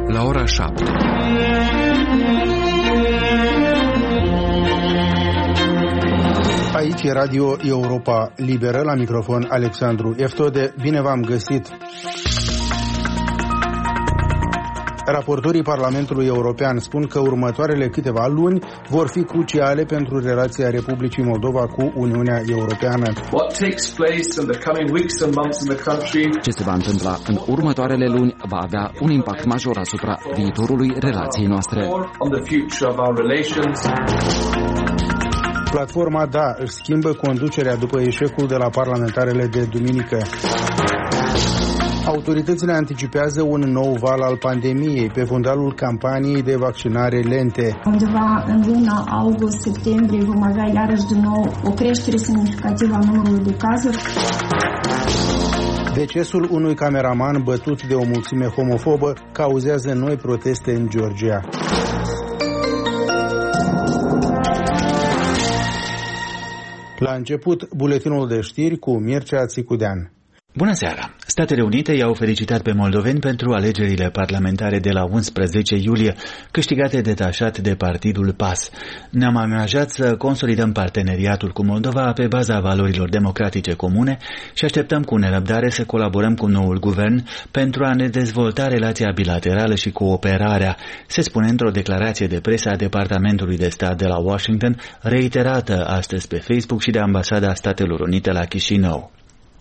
la ora 7. Aici e Radio Europa Liberă, la microfon Alexandru Eftode. Bine v-am găsit! Raportorii Parlamentului European spun că următoarele câteva luni vor fi cruciale pentru relația Republicii Moldova cu Uniunea Europeană. Ce se va întâmpla în următoarele luni va avea un impact major asupra viitorului relației noastre. Platforma DA își schimbă conducerea după eșecul de la parlamentarele de duminică. Autoritățile anticipează un nou val al pandemiei pe fundalul campaniei de vaccinare lente. Undeva în luna august-septembrie vom avea iarăși din nou o creștere semnificativă a numărului de cazuri. Decesul unui cameraman bătut de o mulțime homofobă cauzează noi proteste în Georgia. La început, buletinul de știri cu Mircea Țicudean. Bună seara! Statele Unite i-au felicitat pe moldoveni pentru alegerile parlamentare de la 11 iulie, câștigate detașat de partidul PAS. Ne-am angajat să consolidăm parteneriatul cu Moldova pe baza valorilor democratice comune și așteptăm cu nerăbdare să colaborăm cu noul guvern pentru a ne dezvolta relația bilaterală și cooperarea, se spune într-o declarație de presă a Departamentului de Stat de la Washington, reiterată astăzi pe Facebook și de Ambasada Statelor Unite la Chișinău.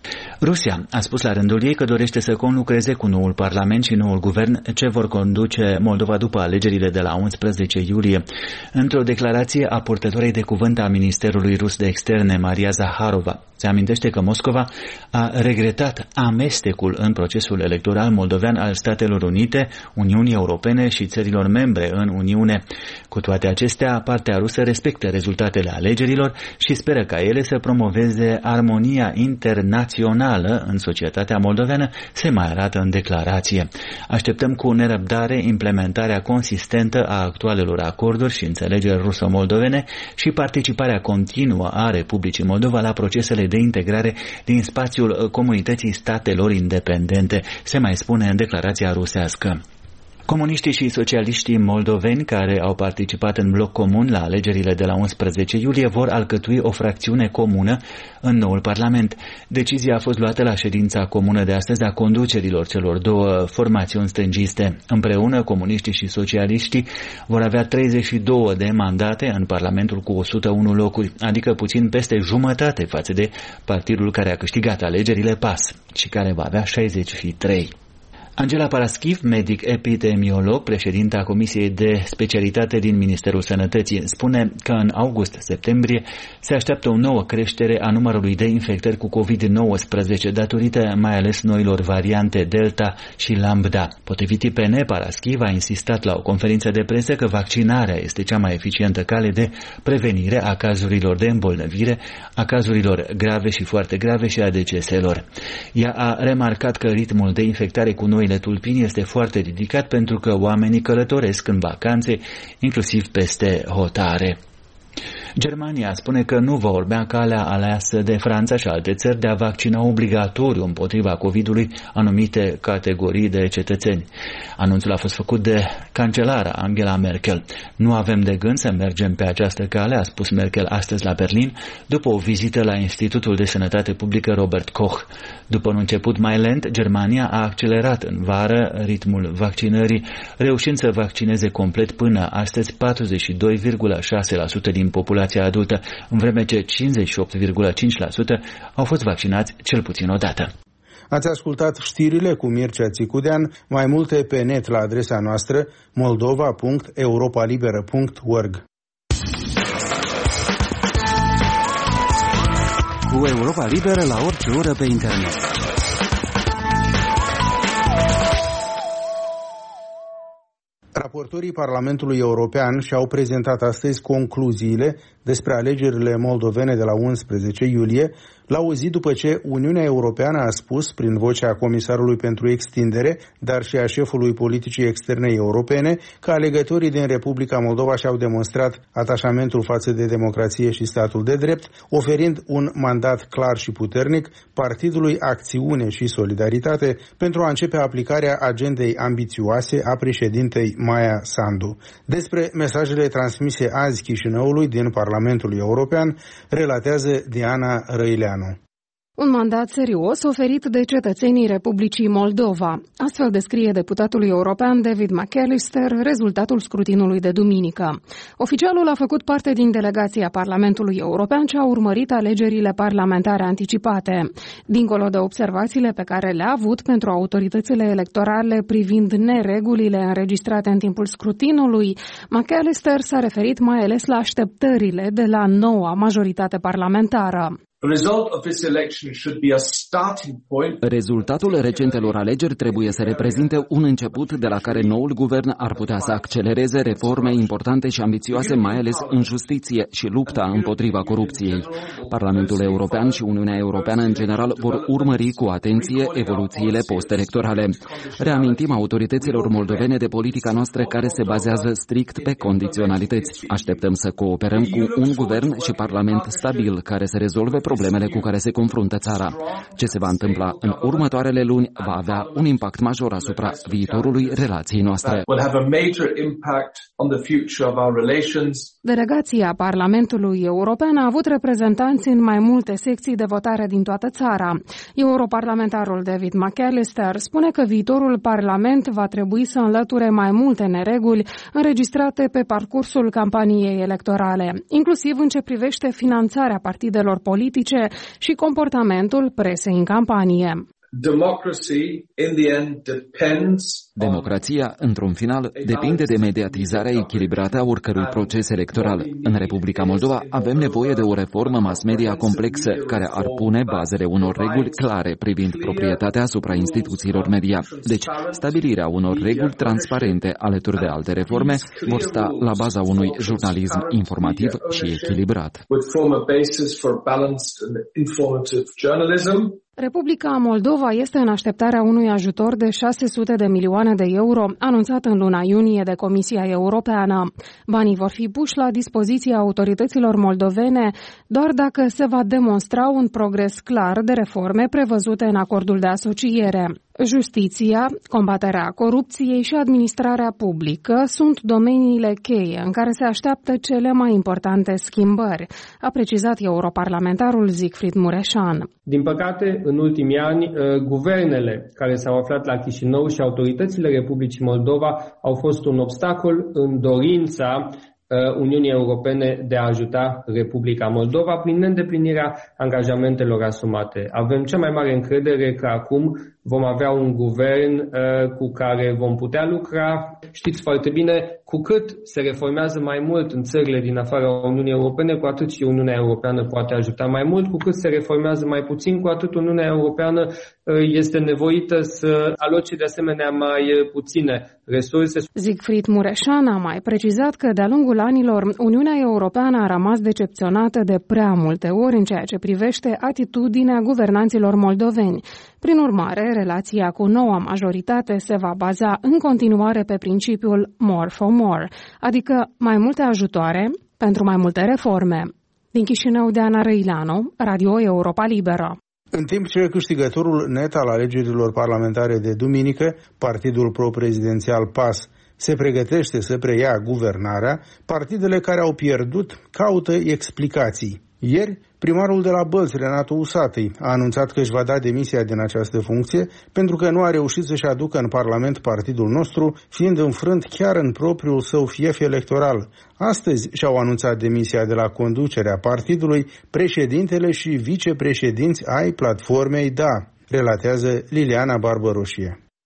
Rusia a spus la rândul ei că dorește să conlucreze cu noul Parlament și noul guvern ce vor conduce Moldova după alegerile de la 11 iulie. Într-o declarație a purtătoarei de cuvânt a Ministerului Rus de Externe, Maria Zaharova, se amintește că Moscova a regretat amestecul în procesul electoral moldovean al Statelor Unite, Uniunii Europene și țărilor membre în Uniune. Cu toate acestea, partea rusă respectă rezultatele alegerilor și speră ca ele să promoveze armonia internațională în societatea moldoveană, se mai arată în declarație. Așteptăm cu nerăbdare implementarea consistentă a actualelor acorduri și înțelegeri ruso-moldovene și participarea continuă a Republicii Moldova la procesele de integrare din spațiul comunității statelor independente, se mai spune în declarația rusească. Comuniștii și socialiștii moldoveni care au participat în bloc comun la alegerile de la 11 iulie vor alcătui o fracțiune comună în noul Parlament. Decizia a fost luată la ședința comună de astăzi a conducerilor celor două formațiuni stângiste. Împreună, comuniștii și socialiștii vor avea 32 de mandate în Parlamentul cu 101 locuri, adică puțin peste jumătate față de partidul care a câștigat alegerile PAS și care va avea 63. Angela Paraschiv, medic epidemiolog, președinta Comisiei de Specialitate din Ministerul Sănătății, spune că în august-septembrie se așteaptă o nouă creștere a numărului de infectări cu COVID-19, datorită mai ales noilor variante Delta și Lambda. Potrivit IPN, Paraschiv a insistat la o conferință de presă că vaccinarea este cea mai eficientă cale de prevenire a cazurilor de îmbolnăvire, a cazurilor grave și foarte grave și a deceselor. Ea a remarcat că ritmul de infectare cu noi tulpini este foarte ridicat pentru că oamenii călătoresc în vacanțe, inclusiv peste hotare. Germania spune că nu va urmea calea aleasă de Franța și alte țări de a vaccina obligatoriu împotriva COVID-ului anumite categorii de cetățeni. Anunțul a fost făcut de cancelara Angela Merkel. Nu avem de gând să mergem pe această cale, a spus Merkel astăzi la Berlin, după o vizită la Institutul de Sănătate Publică Robert Koch. După un început mai lent, Germania a accelerat în vară ritmul vaccinării, reușind să vaccineze complet până astăzi 42,6% din populația adultă, în vreme ce 58,5% au fost vaccinați cel puțin o dată. Ați ascultat știrile cu Mircea Țicudean, mai multe pe net la adresa noastră moldova.europalibera.org. Cu Europa Liberă la orice oră pe internet. Raportorii Parlamentului European și-au prezentat astăzi concluziile despre alegerile moldovene de la 11 iulie, la o zi după ce Uniunea Europeană a spus, prin vocea Comisarului pentru Extindere, dar și a șefului politicii externe europene, că alegătorii din Republica Moldova și-au demonstrat atașamentul față de democrație și statul de drept, oferind un mandat clar și puternic Partidului Acțiune și Solidaritate pentru a începe aplicarea agendei ambițioase a președintei Maia Sandu. Despre mesajele transmise azi Chișinăului din Parlamentul European, relatează Diana Răileanu. Un mandat serios oferit de cetățenii Republicii Moldova. Astfel descrie deputatul european David McAllister rezultatul scrutinului de duminică. Oficialul a făcut parte din delegația Parlamentului European ce a urmărit alegerile parlamentare anticipate. Dincolo de observațiile pe care le-a avut pentru autoritățile electorale privind neregulile înregistrate în timpul scrutinului, McAllister s-a referit mai ales la așteptările de la noua majoritate parlamentară. Rezultatul recentelor alegeri trebuie să reprezinte un început de la care noul guvern ar putea să accelereze reforme importante și ambițioase, mai ales în justiție și lupta împotriva corupției. Parlamentul European și Uniunea Europeană în general vor urmări cu atenție evoluțiile post-electorale. Reamintim autorităților moldovene de politica noastră care se bazează strict pe condiționalități. Așteptăm să cooperăm cu un guvern și parlament stabil care să rezolve problemele cu care se confruntă țara. Ce se va întâmpla în următoarele luni va avea un impact major asupra viitorului relației noastre. Delegația Parlamentului European a avut reprezentanți în mai multe secții de votare din toată țara. Europarlamentarul David McAllister spune că viitorul Parlament va trebui să înlăture mai multe nereguli înregistrate pe parcursul campaniei electorale, inclusiv în ce privește finanțarea partidelor politice și comportamentul presei în campanie. Democrația, într-un final, depinde de mediatizarea echilibrată a oricărui proces electoral. În Republica Moldova avem nevoie de o reformă mass media complexă, care ar pune bazele unor reguli clare privind proprietatea asupra instituțiilor media. Deci, stabilirea unor reguli transparente alături de alte reforme vor sta la baza unui jurnalism informativ și echilibrat. Republica Moldova este în așteptarea unui ajutor de 600 de milioane de euro, anunțat în luna iunie de Comisia Europeană. Banii vor fi puși la dispoziția autorităților moldovene doar dacă se va demonstra un progres clar de reforme prevăzute în acordul de asociere. Justiția, combaterea corupției și administrarea publică sunt domeniile cheie în care se așteaptă cele mai importante schimbări, a precizat europarlamentarul Siegfried Mureșan. Din păcate, în ultimii ani, guvernele care s-au aflat la Chișinău și autoritățile Republicii Moldova au fost un obstacol în dorința Uniunii Europene de a ajuta Republica Moldova prin neîndeplinirea angajamentelor asumate. Avem cea mai mare încredere că acum vom avea un guvern cu care vom putea lucra. Știți foarte bine, cu cât se reformează mai mult în țările din afara Uniunii Europene, cu atât și Uniunea Europeană poate ajuta mai mult. Cu cât se reformează mai puțin, cu atât Uniunea Europeană este nevoită să aloce de asemenea mai puține resurse. Siegfried Mureșan a mai precizat că de-a lungul anilor Uniunea Europeană a rămas decepționată de prea multe ori în ceea ce privește atitudinea guvernanților moldoveni. Prin urmare, relația cu noua majoritate se va baza în continuare pe principiul more for more, adică mai multe ajutoare pentru mai multe reforme. Din Chișinău, Diana Răileanu, Radio Europa Liberă. În timp ce câștigătorul net al alegerilor parlamentare de duminică, partidul pro-prezidențial PAS, se pregătește să preia guvernarea, partidele care au pierdut caută explicații. Ieri, primarul de la Bălți, Renato Usatăi, a anunțat că își va da demisia din această funcție pentru că nu a reușit să-și aducă în Parlament partidul nostru, fiind înfrânt chiar în propriul său fief electoral. Astăzi și-au anunțat demisia de la conducerea partidului președintele și vicepreședinți ai platformei DA, relatează Liliana Barbăroșie. Înainte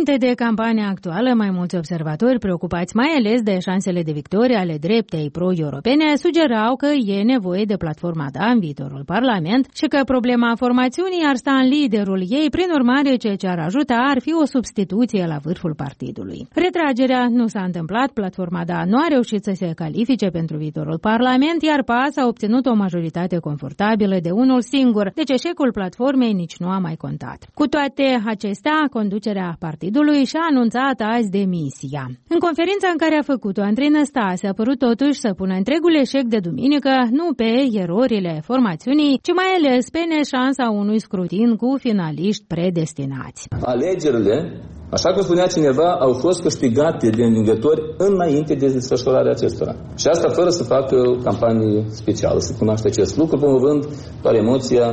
Înainte de campania actuală, mai mulți observatori preocupați mai ales de șansele de victorie ale dreptei pro-europene sugerau că e nevoie de platforma DA în viitorul Parlament și că problema formațiunii ar sta în liderul ei, prin urmare ceea ce ar ajuta ar fi o substituție la vârful partidului. Retragerea nu s-a întâmplat, platforma DA nu a reușit să se califice pentru viitorul Parlament, iar PAS a obținut o majoritate confortabilă de unul singur, deci eșecul platformei nici nu a mai contat. Cu toate acestea, conducerea partidului și-a anunțat azi demisia. În conferința în care a făcut-o, Andrei Năstase a părut totuși să pună întregul eșec de duminică nu pe erorile formațiunii, ci mai ales pe neșansa unui scrutin cu finaliști predestinați. Alegerile, așa cum spunea cineva, au fost câștigate de învingători înainte de desfășurarea acestora. Și asta fără să facă o campanie specială, să cunoaște acest lucru, promovând doar emoția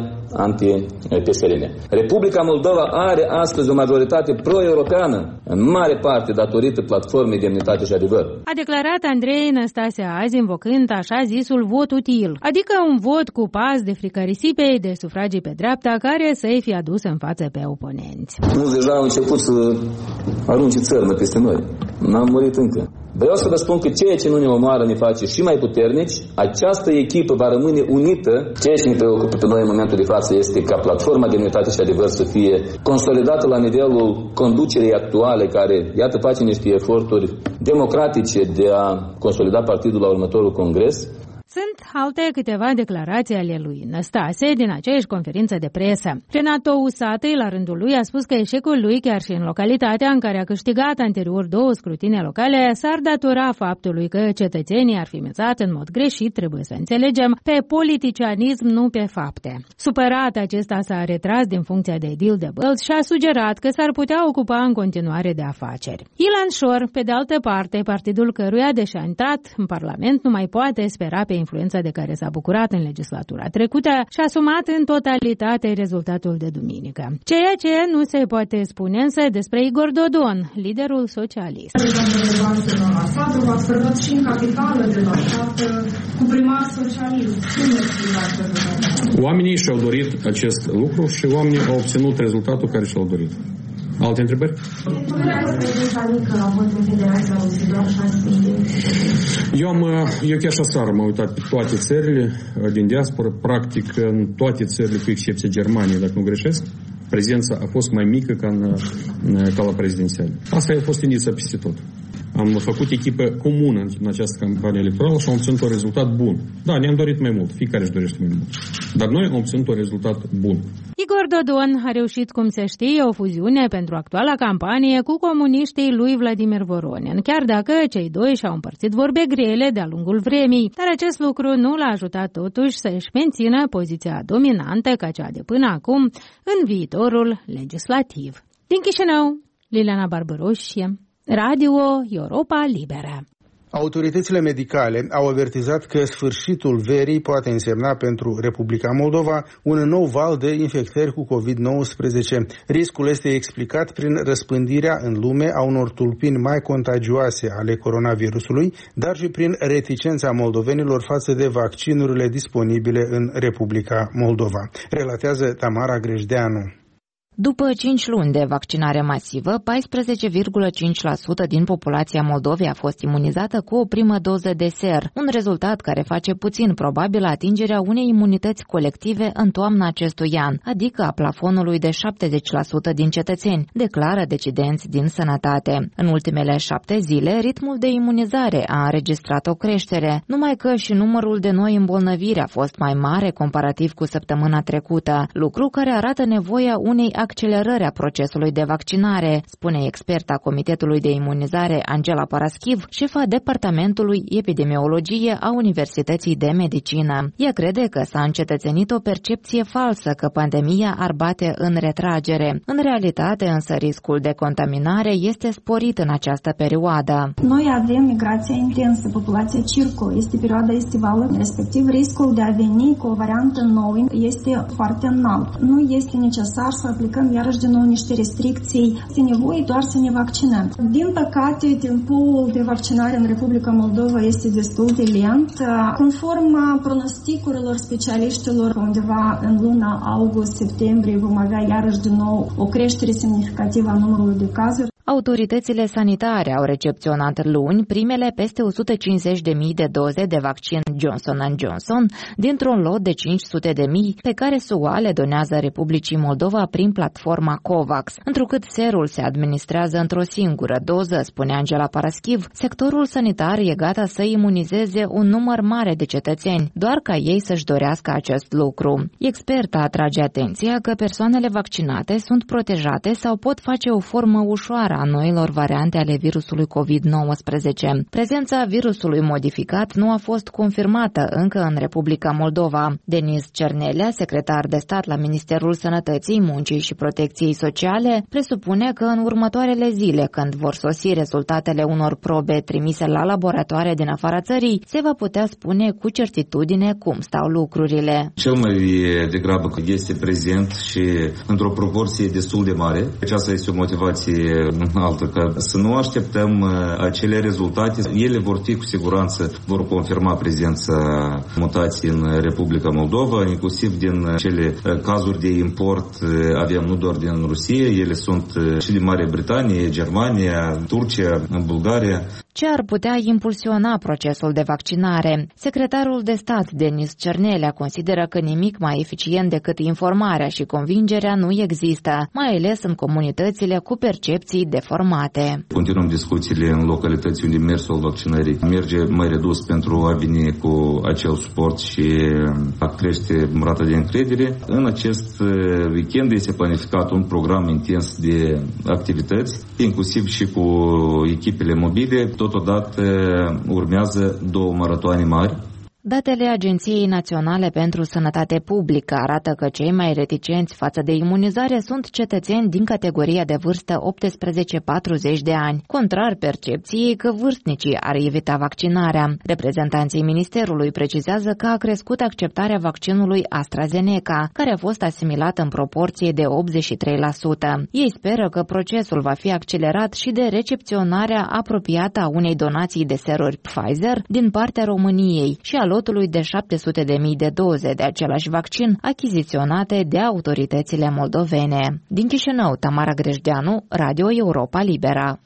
anti-PSRM. Republica Moldova are astăzi o majoritate pro-europeană, în mare parte datorită platformei Demnitate și Adevăr. A declarat Andrei Năstase azi, invocând așa zisul vot util, adică un vot cu pas de frică risipei de sufragii pe dreapta care să-i fie adus în față pe oponenți. Mulți deja au început să arunce țărmă peste noi. N-am murit încă. Vreau să vă spun că ceea ce nu ne omoară ne face și mai puternici. Această echipă va rămâne unită. Ceea ce ne preocupă pe noi în momentul de față este ca platforma Demnitate și Adevăr să fie consolidată la nivelul conducerii actuale, care, iată, face niște eforturi democratice de a consolida partidul la următorul congres. Sunt alte câteva declarații ale lui Năstase din aceeași conferință de presă. Renato Usatăi, la rândul lui, a spus că eșecul lui, chiar și în localitatea în care a câștigat anterior 2 scrutine locale, s-ar datora faptului că cetățenii ar fi mizat în mod greșit, trebuie să înțelegem, pe politicianism, nu pe fapte. Supărat, acesta s-a retras din funcția de edil de Bălț și a sugerat că s-ar putea ocupa în continuare de afaceri. Ilan Șor, pe de altă parte, partidul căruia, deși a intrat în Parlament, nu mai poate spera pe influența de care s-a bucurat în legislatura trecută și a asumat în totalitate rezultatul de duminică. Ceea ce nu se poate spune însă despre Igor Dodon, liderul socialist. V-a spărdat și în capitală de la cu primar socialist. Oamenii și-au dorit acest lucru și oamenii au obținut rezultatul care și-au dorit. Alte întrebări? Eu chiar și aseară m-am uitat pe toate țările din diaspora, practic în toate țările, cu excepția Germaniei, dacă nu greșesc, prezența a fost mai mică ca la prezidențiale. Asta a fost tendința peste tot. Am făcut echipă comună în această campanie electorală și am obținut un rezultat bun. Da, ne-am dorit mai mult, fiecare își dorește mai mult. Dar noi am obținut un rezultat bun. Igor Dodon a reușit, cum se știe, o fuziune pentru actuala campanie cu comuniștii lui Vladimir Voronin, chiar dacă cei doi și-au împărțit vorbe grele de-a lungul vremii, dar acest lucru nu l-a ajutat totuși să-și mențină poziția dominantă ca cea de până acum în viitorul legislativ. Din Chișinău, Liliana Barbăroșie, Radio Europa Liberă. Autoritățile medicale au avertizat că sfârșitul verii poate însemna pentru Republica Moldova un nou val de infectări cu COVID-19. Riscul este explicat prin răspândirea în lume a unor tulpini mai contagioase ale coronavirusului, dar și prin reticența moldovenilor față de vaccinurile disponibile în Republica Moldova. Relatează Tamara Grejdeanu. După 5 luni de vaccinare masivă, 14,5% din populația Moldovei a fost imunizată cu o primă doză de SER, un rezultat care face puțin probabil atingerea unei imunități colective în toamna acestui an, adică a plafonului de 70% din cetățeni, declară decidenți din sănătate. În ultimele 7 zile, ritmul de imunizare a înregistrat o creștere, numai că și numărul de noi îmbolnăviri a fost mai mare comparativ cu săptămâna trecută, lucru care arată nevoia unei accelerări a procesului de vaccinare, spune experta Comitetului de Imunizare Angela Paraschiv, șefa Departamentului Epidemiologie a Universității de Medicină. Ea crede că s-a încetățenit o percepție falsă că pandemia ar bate în retragere. În realitate, însă, riscul de contaminare este sporit în această perioadă. Noi avem migrația intensă, populația circulă, este perioada estivală, respectiv riscul de a veni cu o variantă nouă este foarte înalt. Nu este necesar să aplicăm iarăși din nou niște restricții. Este nevoie doar să ne vaccinăm. Din păcate, timpul de vaccinare în Republica Moldova este destul de lent. Conform pronosticurilor specialiștilor, undeva în luna august-septembrie vom avea iarăși din nou o creștere semnificativă a numărului de cazuri. Autoritățile sanitare au recepționat luni primele peste 150.000 de doze de vaccin Johnson & Johnson dintr-un lot de 500.000 pe care SUA le donează Republicii Moldova prin platforma COVAX. Întrucât serul se administrează într-o singură doză, spune Angela Paraschiv, sectorul sanitar e gata să imunizeze un număr mare de cetățeni, doar ca ei să-și dorească acest lucru. Experta atrage atenția că persoanele vaccinate sunt protejate sau pot face o formă ușoară a noilor variante ale virusului COVID-19. Prezența virusului modificat nu a fost confirmată încă în Republica Moldova. Denis Cernelea, secretar de stat la Ministerul Sănătății, Muncii și Protecției Sociale, presupune că în următoarele zile, când vor sosi rezultatele unor probe trimise la laboratoare din afara țării, se va putea spune cu certitudine cum stau lucrurile. Cel mai degrabă că este prezent și într-o proporție destul de mare. Aceasta este o motivație altă, că să nu așteptăm acele rezultate. Ele vor fi cu siguranță, vor confirma prezența mutației în Republica Moldova, inclusiv din cele cazuri de import avem nu doar din Rusia, ele sunt și din Marea Britanie, Germania, Turcia, Bulgaria. Ce ar putea impulsiona procesul de vaccinare? Secretarul de stat Denis Cernelea consideră că nimic mai eficient decât informarea și convingerea nu există, mai ales în comunitățile cu percepții deformate. Continuăm discuțiile în localități unde mersul vaccinării merge mai redus pentru a veni cu acel suport și a crește rata de încredere. În acest weekend este planificat un program intens de activități, inclusiv și cu echipele mobile. Totodată urmează 2 maratoane mari. Datele Agenției Naționale pentru Sănătate Publică arată că cei mai reticenți față de imunizare sunt cetățeni din categoria de vârstă 18-40 de ani, contrar percepției că vârstnicii ar evita vaccinarea. Reprezentanții Ministerului precizează că a crescut acceptarea vaccinului AstraZeneca, care a fost asimilat în proporție de 83%. Ei speră că procesul va fi accelerat și de recepționarea apropiată a unei donații de seruri Pfizer din partea României și a lotului de 700.000 de doze de același vaccin achiziționate de autoritățile moldovene. Din Chișinău, Tamara Grejdeanu, Radio Europa Libera.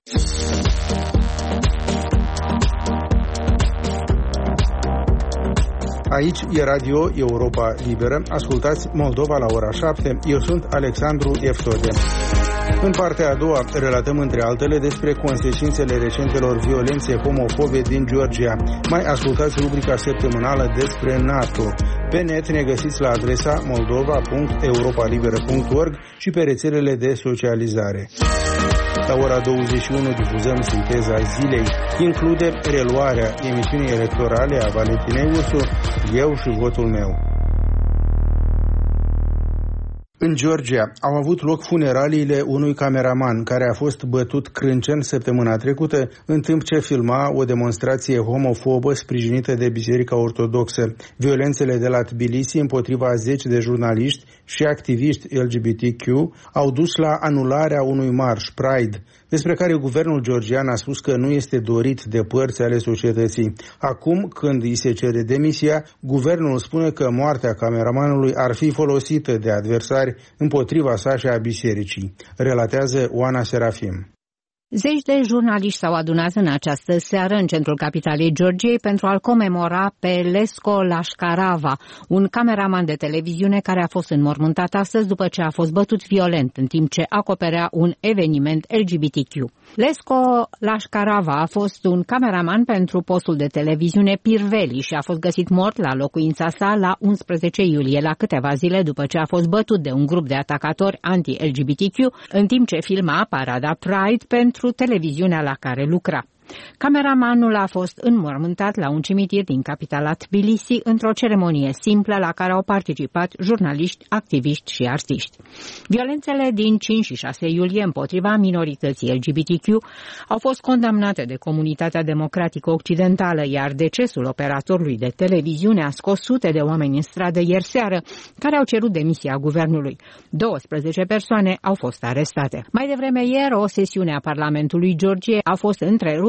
Aici e Radio Europa Liberă. Ascultați Moldova la ora 7. Eu sunt Alexandru Eftode. În partea a doua relatăm între altele despre consecințele recentelor violențe homofobe din Georgia. Mai ascultați rubrica săptămânală despre NATO. Pe net ne găsiți la adresa moldova.europalibera.org și pe rețelele de socializare. La ora 21 difuzăm sinteza zilei. Include reluarea emisiunii electorale a Valentinei Ursu, Eu și votul meu. În Georgia au avut loc funeraliile unui cameraman care a fost bătut crâncen săptămâna trecută în timp ce filma o demonstrație homofobă sprijinită de Biserica Ortodoxă. Violențele de la Tbilisi împotriva 10 de jurnaliști și activiști LGBTQ au dus la anularea unui marș Pride, despre care guvernul georgian a spus că nu este dorit de părți ale societății. Acum, când îi se cere demisia, guvernul spune că moartea cameramanului ar fi folosită de adversari împotriva sa și a bisericii, relatează Oana Serafim. Zeci de jurnaliști s-au adunat în această seară în centrul capitalei Georgiei pentru a-l comemora pe Lesko Lashkarava, un cameraman de televiziune care a fost înmormântat astăzi după ce a fost bătut violent în timp ce acoperea un eveniment LGBTQ. Lesko Lashkarava a fost un cameraman pentru postul de televiziune Pirveli și a fost găsit mort la locuința sa la 11 iulie, la câteva zile după ce a fost bătut de un grup de atacatori anti-LGBTQ în timp ce filma parada Pride pentru televiziunea la care lucra. Cameramanul a fost înmormântat la un cimitir din capitala Tbilisi într-o ceremonie simplă la care au participat jurnaliști, activiști și artiști. Violențele din 5 și 6 iulie împotriva minorității LGBTQ au fost condamnate de comunitatea democratică occidentală, iar decesul operatorului de televiziune a scos sute de oameni în stradă ieri seară, care au cerut demisia guvernului. 12 persoane au fost arestate. Mai devreme ieri, o sesiune a Parlamentului Georgiei a fost întreruptă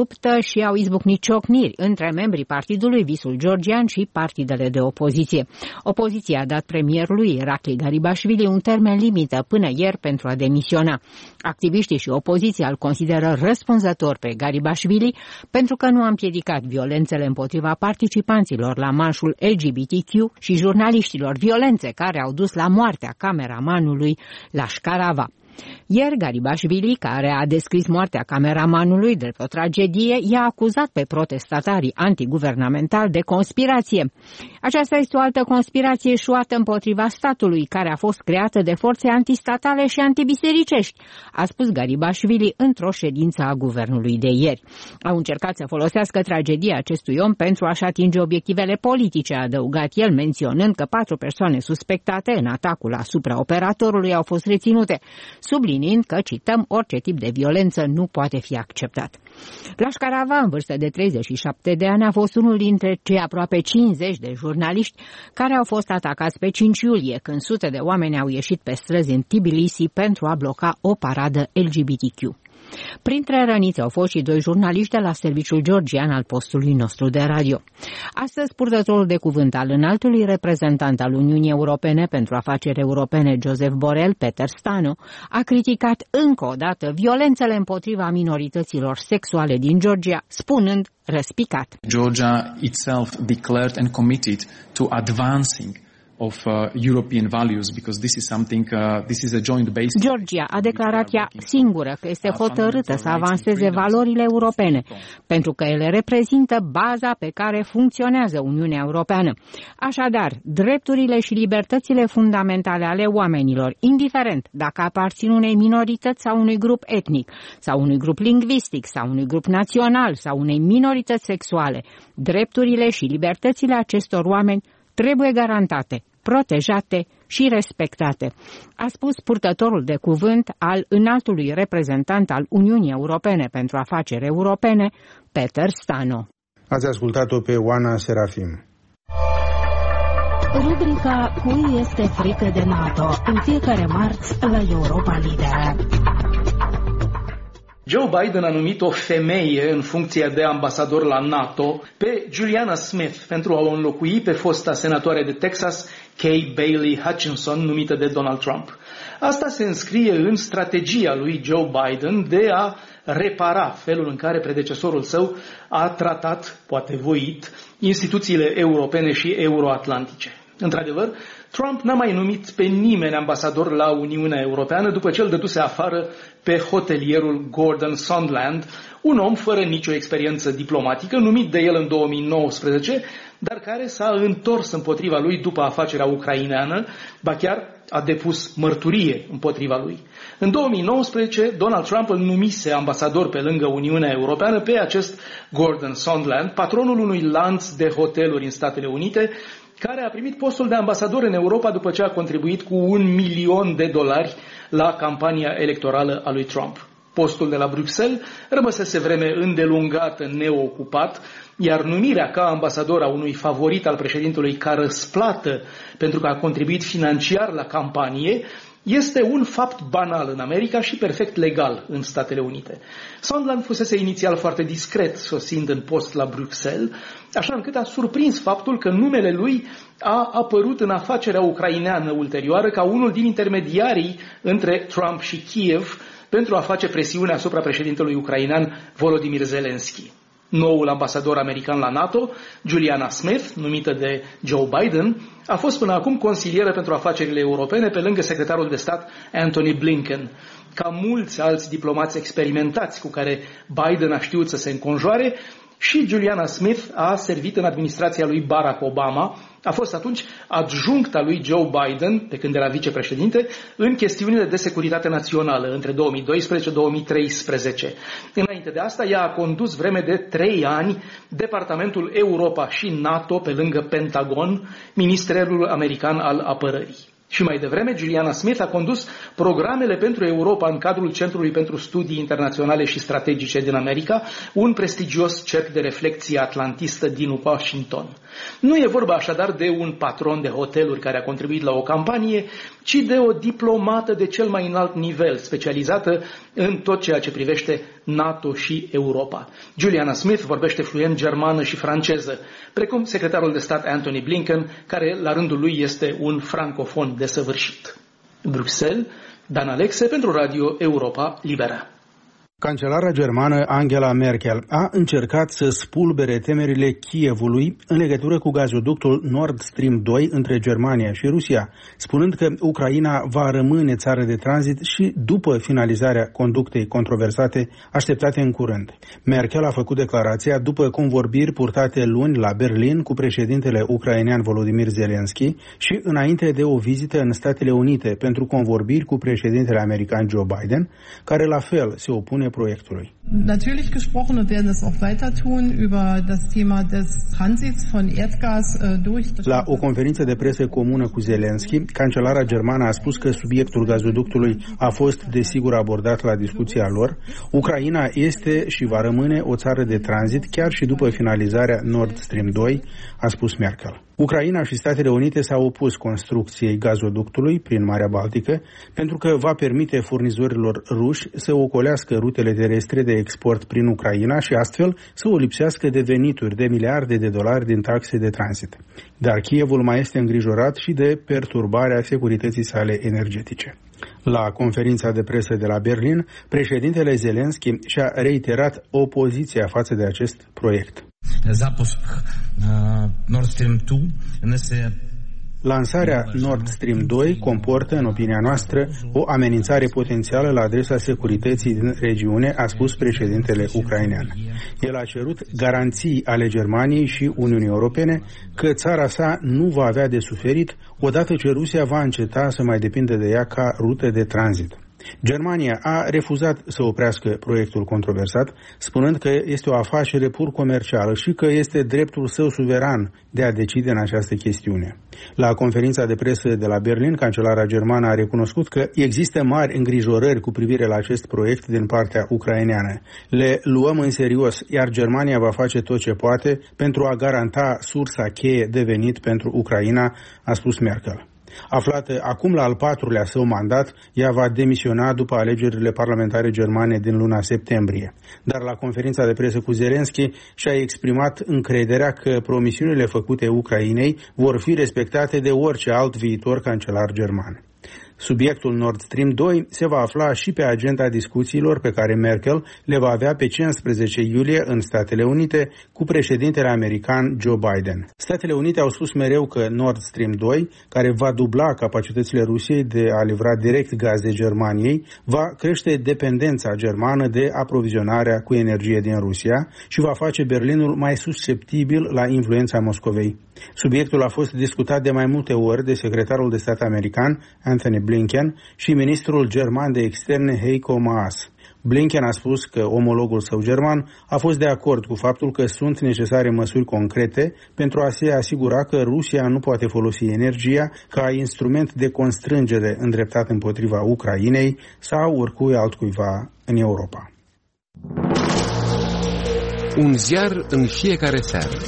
luptă și au izbucnit ciocniri între membrii partidului Visul Georgian și partidele de opoziție. Opoziția a dat premierului Irakli Garibashvili un termen limită până ieri pentru a demisiona. Activiștii și opoziția îl consideră răspunzător pe Garibashvili pentru că nu a împiedicat violențele împotriva participanților la marșul LGBTQ și jurnaliștilor, violențe care au dus la moartea cameramanului Lashkarava. Ieri, Garibashvili, care a descris moartea cameramanului drept o tragedie, i-a acuzat pe protestatarii antiguvernamentali de conspirație. Aceasta este o altă conspirație eșuată împotriva statului, care a fost creată de forțe antistatale și antibisericești, a spus Garibashvili într-o ședință a guvernului de ieri. Au încercat să folosească tragedia acestui om pentru a-și atinge obiectivele politice, a adăugat el, menționând că 4 persoane suspectate în atacul asupra operatorului au fost reținute, subliniind că, cităm, orice tip de violență nu poate fi acceptat. Lashkarava, în vârstă de 37 de ani, a fost unul dintre cei aproape 50 de jurnaliști care au fost atacați pe 5 iulie, când sute de oameni au ieșit pe străzi în Tbilisi pentru a bloca o paradă LGBTQ. Printre răniți au fost și 2 jurnaliști de la serviciul georgian al postului nostru de radio. Astăzi, purtătorul de cuvânt al înaltului reprezentant al Uniunii Europene pentru afaceri europene, Josep Borrell, Peter Stano, a criticat încă o dată violențele împotriva minorităților sexuale din Georgia, spunând răspicat: Georgia itself declared and committed to advancing of European values, because this is something, this is a joint base. Georgia a declarat ea singură că este hotărâtă să avanseze valorile europene, pentru că ele reprezintă baza pe care funcționează Uniunea Europeană. Așadar, drepturile și libertățile fundamentale ale oamenilor, indiferent dacă aparțin unei minorități sau unui grup etnic, sau unui grup lingvistic, sau unui grup național, sau unei minorități sexuale, drepturile și libertățile acestor oameni trebuie garantate, protejate și respectate, a spus purtătorul de cuvânt al înaltului reprezentant al Uniunii Europene pentru afaceri europene, Peter Stano. Ați ascultat-o pe Oana Serafim. Rubrica Cui este frică de NATO, în fiecare marți la Europa Liberă. Joe Biden a numit o femeie în funcție de ambasador la NATO pe Juliana Smith pentru a o înlocui pe fosta senatoare de Texas, Kay Bailey Hutchinson, numită de Donald Trump. Asta se înscrie în strategia lui Joe Biden de a repara felul în care predecesorul său a tratat, poate voit, instituțiile europene și euroatlantice. Într-adevăr, Trump n-a mai numit pe nimeni ambasador la Uniunea Europeană după ce îl dăduse afară pe hotelierul Gordon Sondland, un om fără nicio experiență diplomatică, numit de el în 2019, dar care s-a întors împotriva lui după afacerea ucraineană, ba chiar a depus mărturie împotriva lui. În 2019, Donald Trump îl numise ambasador pe lângă Uniunea Europeană pe acest Gordon Sondland, patronul unui lanț de hoteluri în Statele Unite, care a primit postul de ambasador în Europa după ce a contribuit cu $1.000.000 la campania electorală a lui Trump. Postul de la Bruxelles rămăsese vreme îndelungată neocupat, iar numirea ca ambasador a unui favorit al președintelui ca răsplată pentru că a contribuit financiar la campanie este un fapt banal în America și perfect legal în Statele Unite. Sondland fusese inițial foarte discret sosind în post la Bruxelles, așa încât a surprins faptul că numele lui a apărut în afacerea ucraineană ulterioară ca unul din intermediarii între Trump și Kiev pentru a face presiune asupra președintelui ucrainean Volodymyr Zelensky. Noul ambasador american la NATO, Juliana Smith, numită de Joe Biden, a fost până acum consilieră pentru afacerile europene pe lângă secretarul de stat Antony Blinken. Ca mulți alți diplomați experimentați cu care Biden a știut să se înconjoare, și Juliana Smith a servit în administrația lui Barack Obama, a fost atunci adjuncta lui Joe Biden, pe când era vicepreședinte, în chestiunile de securitate națională între 2012-2013. Înainte de asta, ea a condus vreme de 3 ani Departamentul Europa și NATO pe lângă Pentagon, Ministerul American al Apărării. Și mai devreme, Juliana Smith a condus programele pentru Europa în cadrul Centrului pentru Studii Internaționale și Strategice din America, un prestigios cerc de reflexie atlantistă din Washington. Nu e vorba așadar de un patron de hoteluri care a contribuit la o campanie, ci de o diplomată de cel mai înalt nivel, specializată în tot ceea ce privește NATO și Europa. Juliana Smith vorbește fluent germană și franceză, precum secretarul de stat Antony Blinken, care la rândul lui este un francofon desăvârșit. Bruxelles, Dan Alexe pentru Radio Europa Liberă. Cancelara germană Angela Merkel a încercat să spulbere temerile Kievului în legătură cu gazoductul Nord Stream 2 între Germania și Rusia, spunând că Ucraina va rămâne țară de tranzit și după finalizarea conductei controversate așteptate în curând. Merkel a făcut declarația după convorbiri purtate luni la Berlin cu președintele ucrainean Volodymyr Zelensky și înainte de o vizită în Statele Unite pentru convorbiri cu președintele american Joe Biden, care la fel se opune proiectului. Natürlich gesprochen und werden es auch weiter tun über das Thema des Transits von Erdgas durch. La o conferință de presă comună cu Zelensky, cancelara germană a spus că subiectul gazoductului a fost desigur abordat la discuția lor. Ucraina este și va rămâne o țară de tranzit chiar și după finalizarea Nord Stream 2, a spus Merkel. Ucraina și Statele Unite s-au opus construcției gazoductului prin Marea Baltică pentru că va permite furnizorilor ruși să ocolească rutele terestre de export prin Ucraina și astfel să o lipsească de venituri de miliarde de dolari din taxe de tranzit. Dar Kievul mai este îngrijorat și de perturbarea securității sale energetice. La conferința de presă de la Berlin, președintele Zelensky și-a reiterat opoziția față de acest proiect. Nord Stream 2 Lansarea Nord Stream 2 comportă, în opinia noastră, o amenințare potențială la adresa securității din regiune, a spus președintele ucrainean. El a cerut garanții ale Germaniei și Uniunii Europene că țara sa nu va avea de suferit odată ce Rusia va înceta să mai depindă de ea ca rută de tranzit. Germania a refuzat să oprească proiectul controversat, spunând că este o afacere pur comercială și că este dreptul său suveran de a decide în această chestiune. La conferința de presă de la Berlin, cancelara germană a recunoscut că există mari îngrijorări cu privire la acest proiect din partea ucraineană. Le luăm în serios, iar Germania va face tot ce poate pentru a garanta sursa cheie de venit pentru Ucraina, a spus Merkel. Aflată acum la al 4-lea său mandat, ea va demisiona după alegerile parlamentare germane din luna septembrie. Dar la conferința de presă cu Zelensky și-a exprimat încrederea că promisiunile făcute Ucrainei vor fi respectate de orice alt viitor cancelar german. Subiectul Nord Stream 2 se va afla și pe agenda discuțiilor pe care Merkel le va avea pe 15 iulie în Statele Unite cu președintele american Joe Biden. Statele Unite au spus mereu că Nord Stream 2, care va dubla capacitățile Rusiei de a livra direct gaze Germaniei, va crește dependența germană de aprovizionarea cu energie din Rusia și va face Berlinul mai susceptibil la influența Moscovei. Subiectul a fost discutat de mai multe ori de secretarul de stat american Antony Blinken și ministrul german de externe Heiko Maas. Blinken a spus că omologul său german a fost de acord cu faptul că sunt necesare măsuri concrete pentru a se asigura că Rusia nu poate folosi energia ca instrument de constrângere îndreptat împotriva Ucrainei sau oricui altcuiva în Europa. Un ziar în fiecare seară.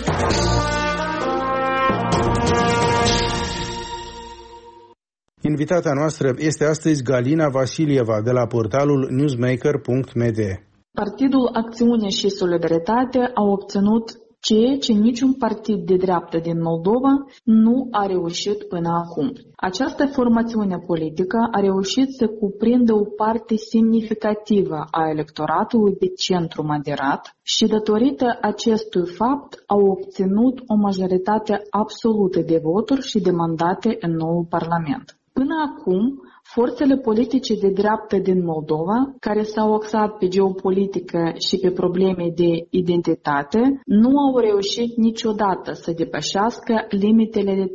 Invitata noastră este astăzi Galina Vasilieva de la portalul newsmaker.md. Partidul Acțiune și Solidaritate a obținut ceea ce niciun partid de dreapta din Moldova nu a reușit până acum. Această formațiune politică a reușit să cuprindă o parte semnificativă a electoratului de centru moderat și datorită acestui fapt au obținut o majoritate absolută de voturi și de mandate în noul Parlament. Până acum, forțele politice de dreaptă din Moldova, care s-au axat pe geopolitică și pe probleme de identitate, nu au reușit niciodată să depășească limitele de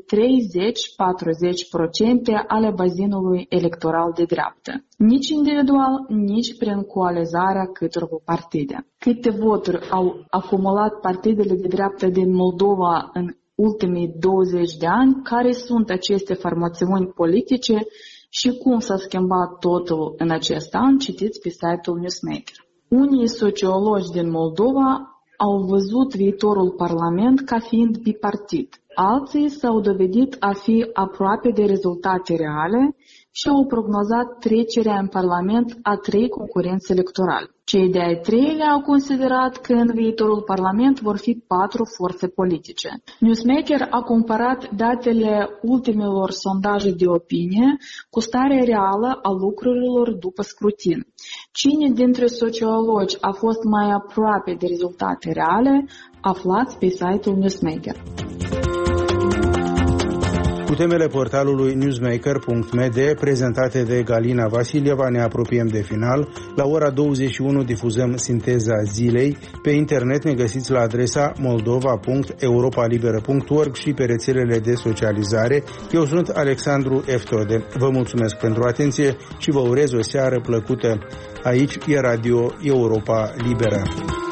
30-40% ale bazinului electoral de dreaptă. Nici individual, nici prin coalizarea câtorva partide. Câte voturi au acumulat partidele de dreaptă din Moldova în ultimii 20 de ani, care sunt aceste formațiuni politice și cum s-a schimbat totul în acest an, citiți pe site-ul Newsmaker. Unii sociologi din Moldova au văzut viitorul parlament ca fiind bipartit. Alții s-au dovedit a fi aproape de rezultate reale și au prognozat trecerea în Parlament a 3 concurenți electorali. Cei de-ai treilea au considerat că în viitorul Parlament vor fi 4 forțe politice. Newsmaker a comparat datele ultimelor sondaje de opinie cu starea reală a lucrurilor după scrutin. Cine dintre sociologi a fost mai aproape de rezultate reale, aflați pe site-ul Newsmaker. Cu temele portalului newsmaker.md prezentate de Galina Vasilieva ne apropiem de final. La ora 21 difuzăm sinteza zilei. Pe internet ne găsiți la adresa moldova.europalibera.org și pe rețelele de socializare. Eu sunt Alexandru Eftode. Vă mulțumesc pentru atenție și vă urez o seară plăcută. Aici e Radio Europa Liberă.